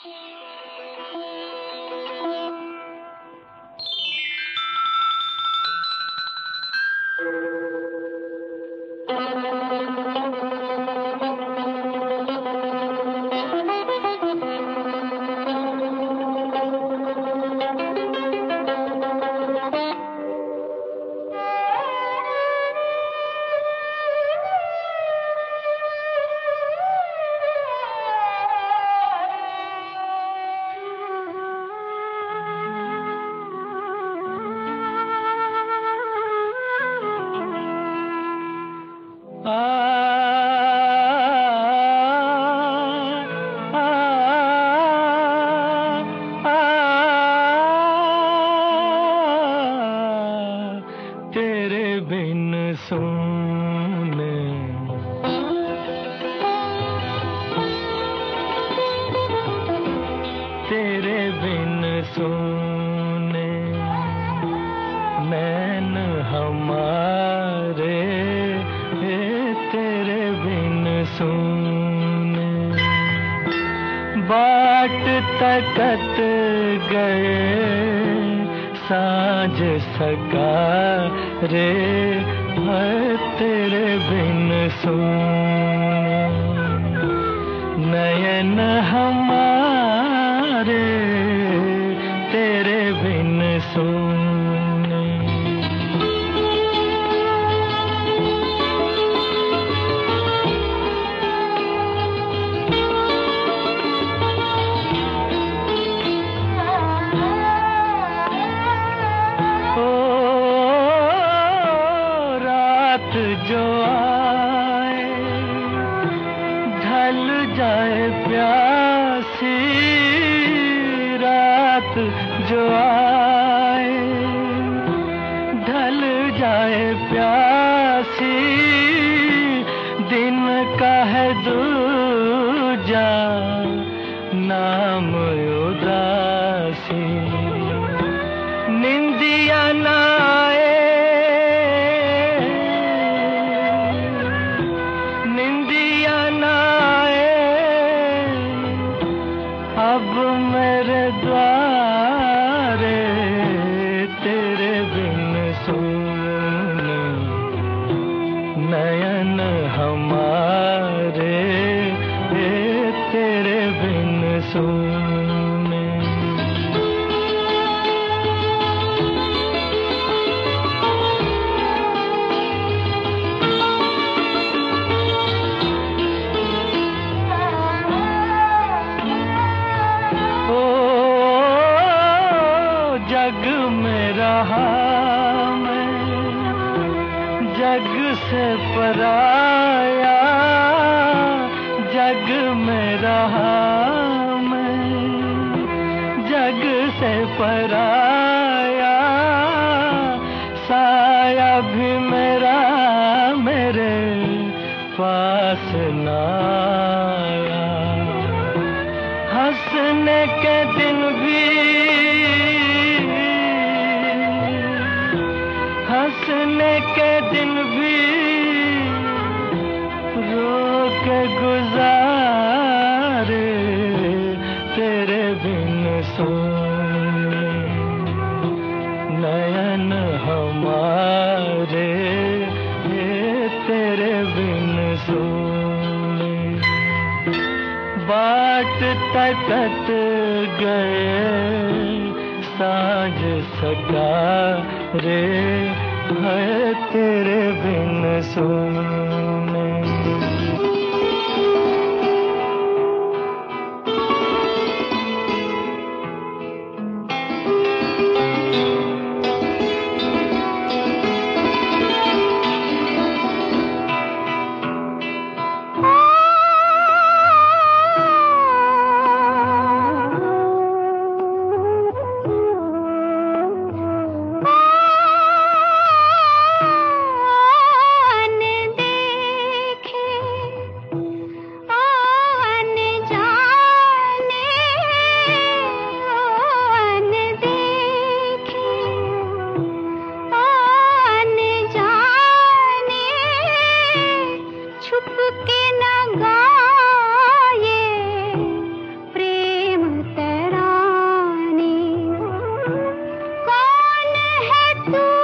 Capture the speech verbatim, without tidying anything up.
सुने तेरे बिन सुने नैन हमारे, तेरे बिन सुने बाट तकत गए साँझ सकारे, तेरे बिन सुने नयन हमारे, तेरे बिन सुने। जो आए ढल जाए प्यासी, रात जो आए ढल जाए प्यासी, दिन का है दूजा नाम उदासी, निंदिया ना आए अब मेरे द्वारे, तेरे बिन सुने नयन हमारे, तेरे बिन सुने। जग में रहा मैं जग से पराया, जग में रहा मैं जग से पराया, साया भी मेरा मेरे पास ना आया, हंसने के दिन भी हंसने के दिन भी रो के गुजारे, तेरे बिन सुने नयन हमारे, तेरे बिन सुने बाट तकत गए साँझ सकारे, है तेरे बिन सुने। तू